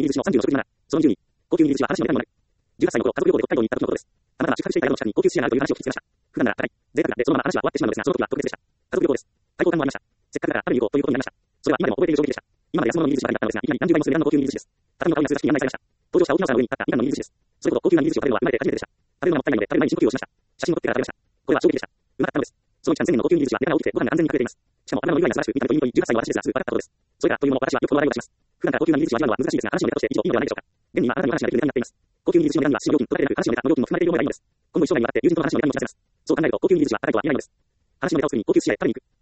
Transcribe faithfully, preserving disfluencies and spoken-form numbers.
寿司のさんじゅうの食事なな、そのにじゅうに、高級握り寿司は話のネタにもなる。じゅうはっさいの頃、家族旅行で北海道に行った時のことです。たまたま宿泊していた宿の近くに高級寿司屋があるという話を聞きつけました。普段なら高い、贅沢なでそのまま話は終わってしまうのですが、その時は特別でした。家族旅行です。対抗感もありました。せっかくだから食べに行こうということになりました。それは今でも覚えている衝撃でした。今まで安物の握り寿司ばかりだったのですが、いきなり何十倍もする値段の高級握り寿司です。畳の可愛いな数式に案内されました。登場した沖縄さんの上に立ったみかんの握り寿司です。それほど高級な握り寿司を食べるのは今まで初めてでした。食べるのがもったいないので、食べる前に深呼吸をしました。写真を撮ってから食べました。これは衝撃でした。うまかったのです。その期間前年の高級握り寿司はネタが大きくてご飯が安全に隠れています。しかも油の匂いが素晴らしく、見た目といいといいじゅうはっさいの私ですがすぐ分かったことです。それからというもの私はよくこの笑いをします。普段から高級な握り寿司を味わうのは難しいですが、話のネタとして以上いいのではないでしょうか。現に今あなたにお話ができるネタになっています。高級握り寿司の値段には使用料金、取られてなく話のネタの料金も含まれているようではないのです。今後一生涯にわたって友人との話のネタにもさせます。そう考えると高級握り寿司は高いとは言えないのです。話のネタを作りに高級寿司屋へ食べに行く。